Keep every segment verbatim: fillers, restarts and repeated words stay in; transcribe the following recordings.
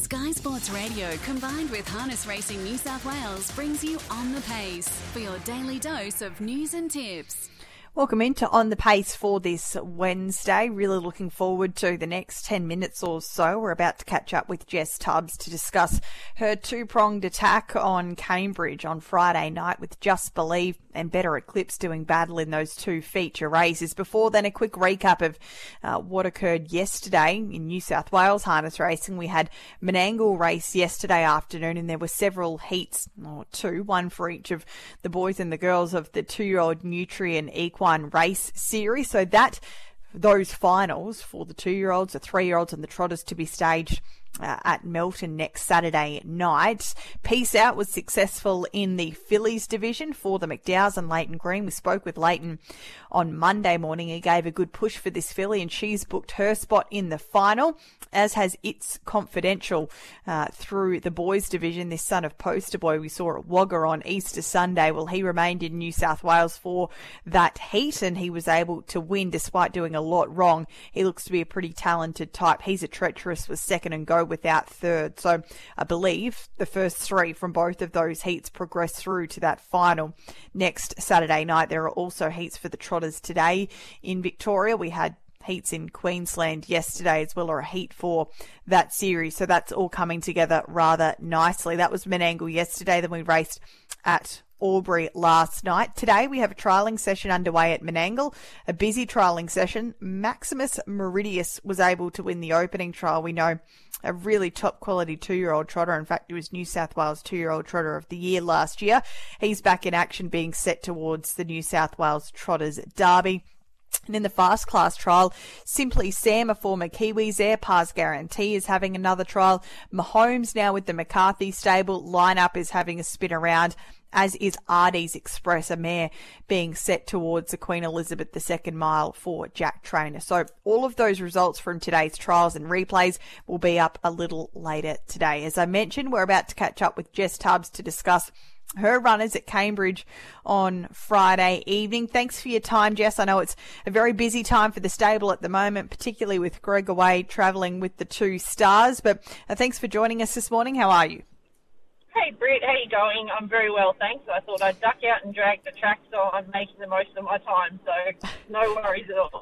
Sky Sports Radio combined with Harness Racing New South Wales brings you On the Pace for your daily dose of news and tips. Welcome into On the Pace for this Wednesday. Really looking forward to the next ten minutes or so. We're about to catch up with Jess Tubbs to discuss her two-pronged attack on Cambridge on Friday night with Just Believe and Better Eclipse doing battle in those two feature races. Before then, a quick recap of uh, what occurred yesterday in New South Wales harness racing. We had Menangle race yesterday afternoon and there were several heats, or two, one for each of the boys and the girls of the two-year-old Nutrien Equine race series. So that those finals for the two-year-olds, the three-year-olds and the trotters to be staged Uh, at Melton next Saturday night. Peace Out was successful in the fillies division for the McDowells and Leighton Green. We spoke with Leighton on Monday morning. He gave a good push for this filly and she's booked her spot in the final, as has It's Confidential uh, through the boys division. This son of Poster Boy we saw at Wagga on Easter Sunday. Well, he remained in New South Wales for that heat and he was able to win despite doing a lot wrong. He looks to be a pretty talented type. He's a Treacherous, was second and go without third. So I believe the first three from both of those heats progress through to that final next Saturday night. There are also heats for the trotters today in Victoria. We had heats in Queensland yesterday as well, or a heat for that series. So that's all coming together rather nicely. That was Menangle yesterday. Then we raced at Albury last night. Today we have a trialling session underway at Menangle, a busy trialling session. Maximus Meridius was able to win the opening trial. We know a really top quality two-year-old trotter. In fact, he was New South Wales two-year-old trotter of the year last year. He's back in action being set towards the New South Wales Trotters Derby. And in the fast class trial, Simply Sam, a former Kiwis there, Pars Guarantee is having another trial. Mahomes now with the McCarthy stable lineup is having a spin around, as is Ardy's Express, a mare being set towards the Queen Elizabeth the second mile for Jack Trainer. So all of those results from today's trials and replays will be up a little later today. As I mentioned, we're about to catch up with Jess Tubbs to discuss her runners at Cambridge on Friday evening. Thanks for your time, Jess. I know it's a very busy time for the stable at the moment, particularly with Greg away travelling with the two stars. But uh, thanks for joining us this morning. How are you? Hey, Britt, how you going? I'm very well, thanks. I thought I'd duck out and drag the track, so I'm making the most of my time, so no worries at all.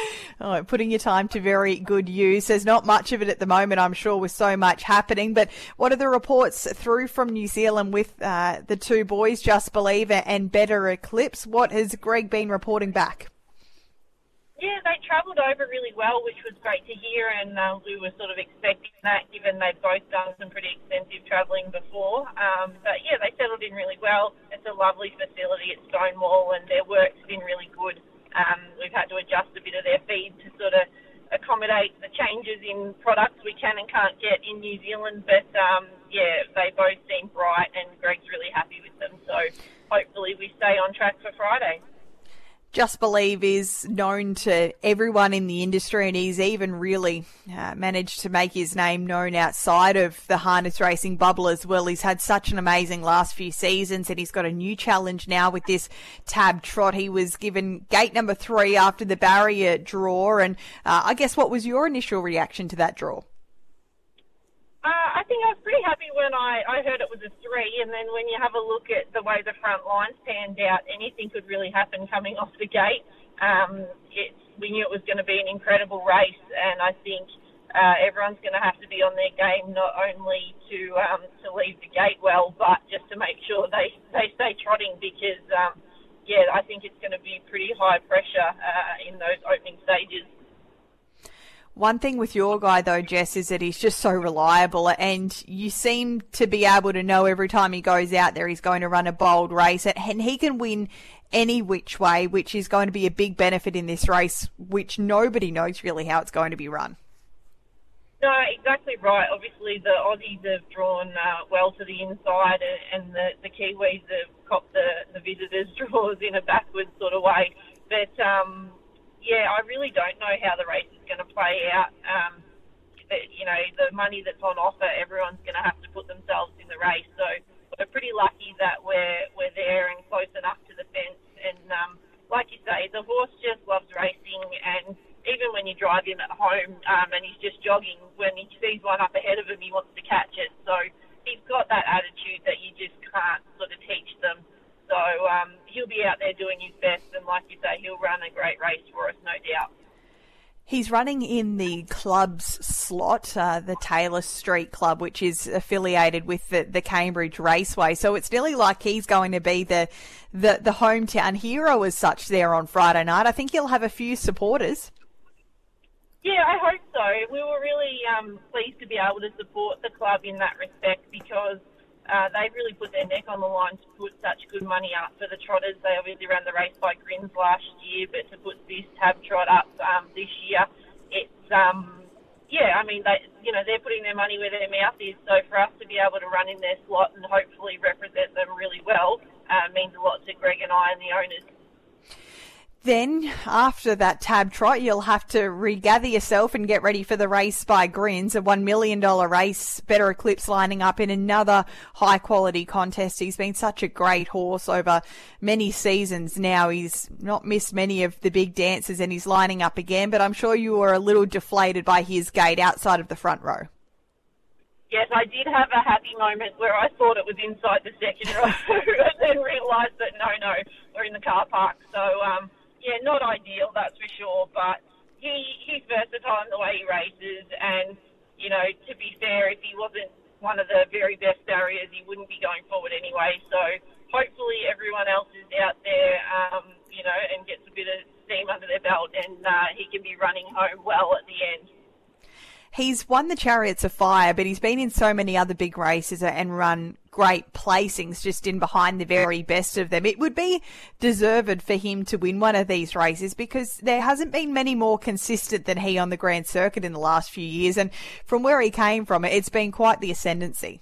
Oh, putting your time to very good use. There's not much of it at the moment, I'm sure, with so much happening, but what are the reports through from New Zealand with uh, the two boys, Just Believe and Better Eclipse? What has Greg been reporting back? Yeah, they travelled over really well, which was great to hear, and uh, we were sort of expecting that, given they've both done some pretty extensive travelling before. Um, but yeah, they settled in really well. It's a lovely facility at Stonewall, and their work's been really good. Um, we've had to adjust a bit of their feed to sort of accommodate the changes in products we can and can't get in New Zealand. But um, yeah, they both seem bright, and Greg's really happy with them. So hopefully we stay on track for Friday. Just Believe is known to everyone in the industry, and he's even really uh, managed to make his name known outside of the harness racing bubble as well. He's had such an amazing last few seasons, and he's got a new challenge now with this Tab Trot. He was given gate number three after the barrier draw, and uh, I guess what was your initial reaction to that draw? Uh, I think I was pretty happy when I, I heard it was a three, and then when you have a look at the way the front lines panned out, anything could really happen coming off the gate. Um, it's, we knew it was going to be an incredible race, and I think uh, everyone's going to have to be on their game, not only to um, to leave the gate well, but just to make sure they, they stay trotting, because, um, yeah, I think it's going to be pretty high pressure uh, in those opening stages. One thing with your guy, though, Jess, is that he's just so reliable, and you seem to be able to know every time he goes out there he's going to run a bold race, and he can win any which way, which is going to be a big benefit in this race, which nobody knows really how it's going to be run. No, exactly right. Obviously, the Aussies have drawn uh, well to the inside, and the, the Kiwis have copped the, the visitors' draws in a backwards sort of way. But, um, yeah, I really don't know how the race is going to play out. Um, but, you know, the money that's on offer, everyone's going to have to put themselves in the race. So we're pretty lucky that we're we're there and close enough to the fence. And um, like you say, the horse just loves racing, and even when when you drive him at home um, and he's just jogging, when he sees one up ahead of him, he wants to catch it. So he's got that attitude that you just can't sort of teach them. So um, he'll be out there doing his best, and like you say, he'll run a great race for us, no doubt. He's running in the club's slot, uh, the Taylor Street Club, which is affiliated with the, the Cambridge Raceway. So it's nearly like he's going to be the, the the hometown hero as such there on Friday night. I think he'll have a few supporters. Yeah, I hope so. We were really um, pleased to be able to support the club in that respect, because Uh, they really put their neck on the line to put such good money up for the trotters. They obviously ran the race by Grins last year, but to put this tab trot up um, this year, it's, um, yeah, I mean, they, you know, they're putting their money where their mouth is. So for us to be able to run in their slot and hopefully represent them really well uh, means a lot to Greg and I and the owners. Then, after that tab trot, you'll have to regather yourself and get ready for the race by Grins, a one million dollars race. Better Eclipse lining up in another high-quality contest. He's been such a great horse over many seasons now. He's not missed many of the big dances, and he's lining up again, but I'm sure you were a little deflated by his gate outside of the front row. Yes, I did have a happy moment where I thought it was inside the second row and then realised that, no, no, we're in the car park. So, um, yeah, not ideal, that's for sure, but he he's versatile in the way he races, and, you know, to be fair, if he wasn't one of the very best barriers, he wouldn't be going forward anyway. So hopefully everyone else is out there, um, you know, and gets a bit of steam under their belt, and uh, he can be running home well at the end. He's won the Chariots of Fire, but he's been in so many other big races and run great placings just in behind the very best of them. It would be deserved for him to win one of these races, because there hasn't been many more consistent than he on the Grand Circuit in the last few years. And from where he came from, it's been quite the ascendancy.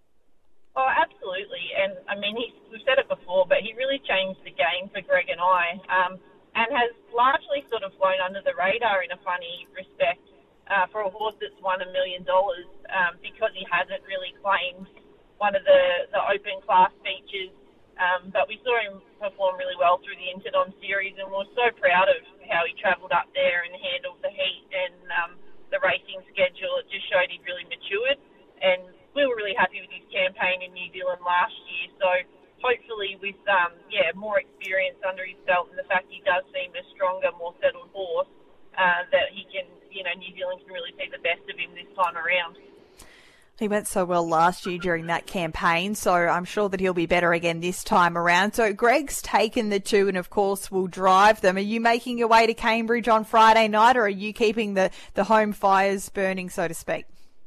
Oh, absolutely. And, I mean, he's, we've said it before, but he really changed the game for Greg and I, um, and has largely sort of flown under the radar in a funny respect. Uh, for a horse that's won a million dollars, um, because he hasn't really claimed one of the, the open class features. Um, but we saw him perform really well through the Interdom series, and we're so proud of how he travelled up there and handled the heat and um, the racing schedule. It just showed he really matured, and we were really happy with his campaign in New Zealand last year. So hopefully with um, yeah more experience under his belt, and the fact he does seem a stronger, more settled horse, uh, that he can, you know, New Zealand can really see the best of him this time around. He went so well last year during that campaign, so I'm sure that he'll be better again this time around. So Greg's taken the two and, of course, will drive them. Are you making your way to Cambridge on Friday night, or are you keeping the, the home fires burning, so to speak?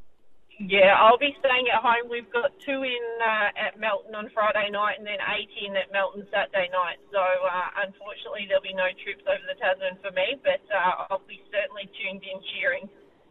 Yeah, I'll be staying at home. We've got two in uh, at Melton on Friday night and then eight in at Melton Saturday night. So, uh, unfortunately, there'll be no trips over the Tasman for me, but uh, I'll be certainly tuned in cheering.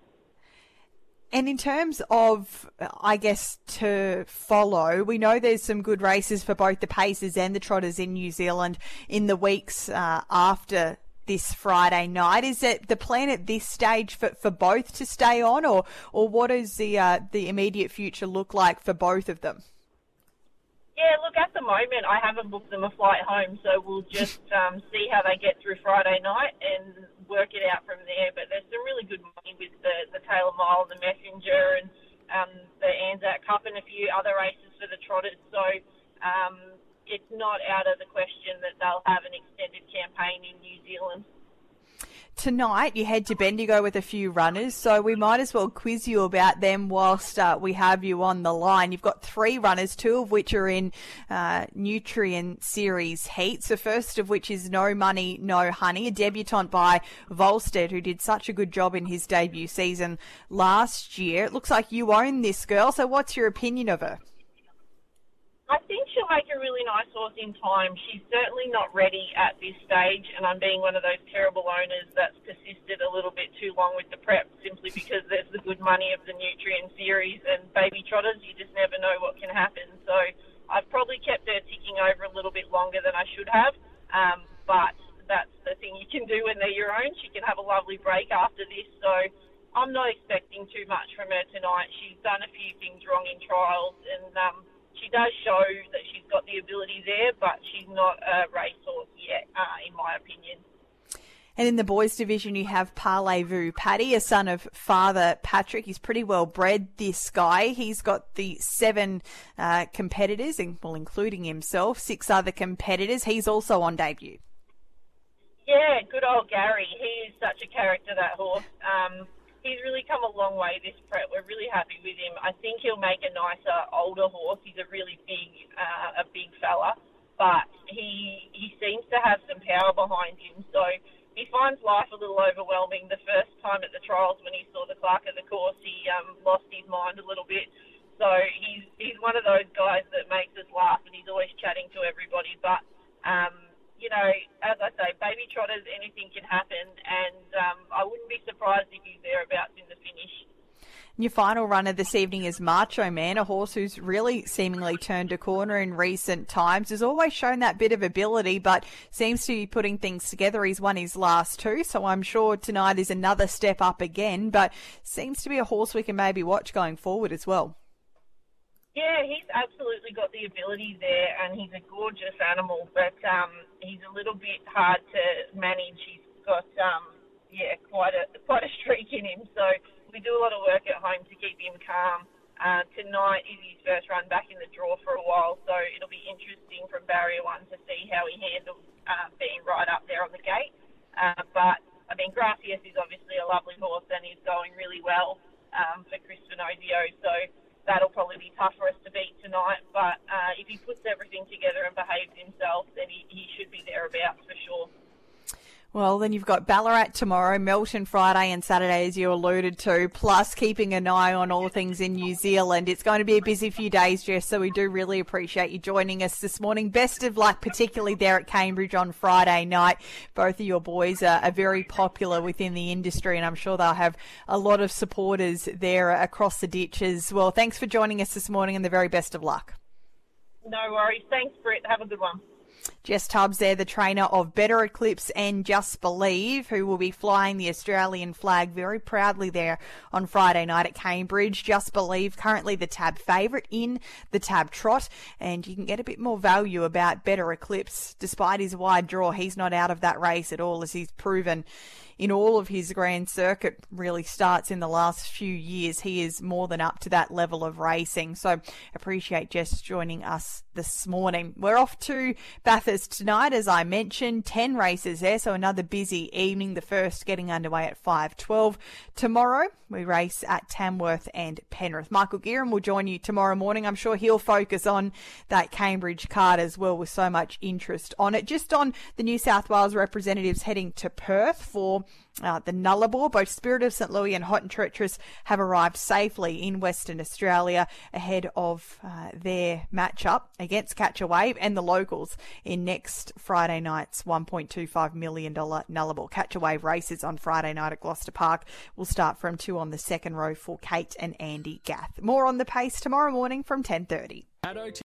And in terms of, I guess, to follow, we know there's some good races for both the Pacers and the Trotters in New Zealand in the weeks uh, after this Friday night. Is it the plan at this stage for, for both to stay on, or or what does the uh, the immediate future look like for both of them? Yeah, look, at the moment I haven't booked them a flight home, so we'll just um, see how they get through Friday night and work it out from there. But there's some really good money with the, the Taylor Mile, the Messenger, and um, the Anzac Cup, and a few other races for the Trotters. So um, it's not out of the question that they'll have an extended campaign in New Zealand. Tonight you head to Bendigo with a few runners, so we might as well quiz you about them whilst uh, we have you on the line. You've got three runners, two of which are in uh, Nutrient Series heats, the first of which is No Money, No Honey, a debutant by Volstead, who did such a good job in his debut season last year. It looks like you own this girl, so what's your opinion of her? I think she'll make a really nice horse in time. She's certainly not ready at this stage, and I'm being one of those terrible owners that's persisted a little bit too long with the prep, simply because there's the good money of the Nutrient Series, and baby trotters, you just never know what can happen. So I've probably kept her ticking over a little bit longer than I should have, um, but that's the thing you can do when they're your own. She can have a lovely break after this, so I'm not expecting too much from her tonight. She's done a few things wrong in trials, and um, she does show that she's got the ability there, but she's not a racehorse yet, uh, in my opinion. And in the boys division, you have Parlez-Vous Paddy, a son of father Patrick. He's pretty well bred, this guy. He's got the seven uh, competitors, well, including himself, six other competitors. He's also on debut. Yeah, good old Gary. He is such a character, that horse. Um, he's really come a long way this prep. We're really happy with him. I think he'll make a nicer, older horse. He's a really big, uh, a big fella, but he he seems to have some power behind him. So he finds life a little overwhelming. The first time at the trials when he saw the clerk of the course, he um, lost his mind a little bit. So he's he's one of those guys that makes us laugh, and he's always chatting to everybody. But, um, you know, as I say, baby trotters, anything can happen, and um, I wouldn't be surprised if he's thereabouts in the finish. Your final runner this evening is Macho Man, a horse who's really seemingly turned a corner in recent times. Has always shown that bit of ability, but seems to be putting things together. He's won his last two, so I'm sure tonight is another step up again, but seems to be a horse we can maybe watch going forward as well. Yeah, he's absolutely got the ability there, and he's a gorgeous animal, but um, he's a little bit hard to manage. He's got, um, yeah, quite a quite a streak in him, so we do a lot of work at home to keep him calm. Uh, tonight is his first run back in the draw for a while, so it'll be interesting from barrier one to see how he handles uh, being right up there on the gate. Uh, but, I mean, Gracias is obviously a lovely horse and he's going really well um, for Chris Finozio, so that'll probably be tough for us to beat tonight. But uh, if he puts everything together and behaves himself, then he, he should be thereabouts for sure. Well, then you've got Ballarat tomorrow, Melton Friday and Saturday, as you alluded to, plus keeping an eye on all things in New Zealand. It's going to be a busy few days, Jess, so we do really appreciate you joining us this morning. Best of luck, particularly there at Cambridge on Friday night. Both of your boys are, are very popular within the industry, and I'm sure they'll have a lot of supporters there across the ditch as well. Thanks for joining us this morning, and the very best of luck. No worries. Thanks, Britt. Have a good one. Jess Tubbs there, the trainer of Better Eclipse and Just Believe, who will be flying the Australian flag very proudly there on Friday night at Cambridge. Just Believe, currently the Tab favourite in the Tab Trot, and you can get a bit more value about Better Eclipse. Despite his wide draw, he's not out of that race at all, as he's proven in all of his grand circuit really starts in the last few years. He is more than up to that level of racing. So appreciate Jess joining us this morning. We're off to Bathurst tonight, as I mentioned. Ten races there, so another busy evening. The first getting underway at five twelve. Tomorrow we race at Tamworth and Penrith. Michael Gearan will join you tomorrow morning. I'm sure he'll focus on that Cambridge card as well, with so much interest on it. Just on the New South Wales representatives heading to Perth for Uh, the Nullarbor. Both Spirit of St Louis and Hot and Treacherous have arrived safely in Western Australia ahead of uh, their matchup against Catch a Wave and the locals in next Friday night's one point two five million dollars Nullarbor. Catch a Wave races on Friday night at Gloucester Park will start from two on the second row for Kate and Andy Gath. More on the pace tomorrow morning from ten thirty.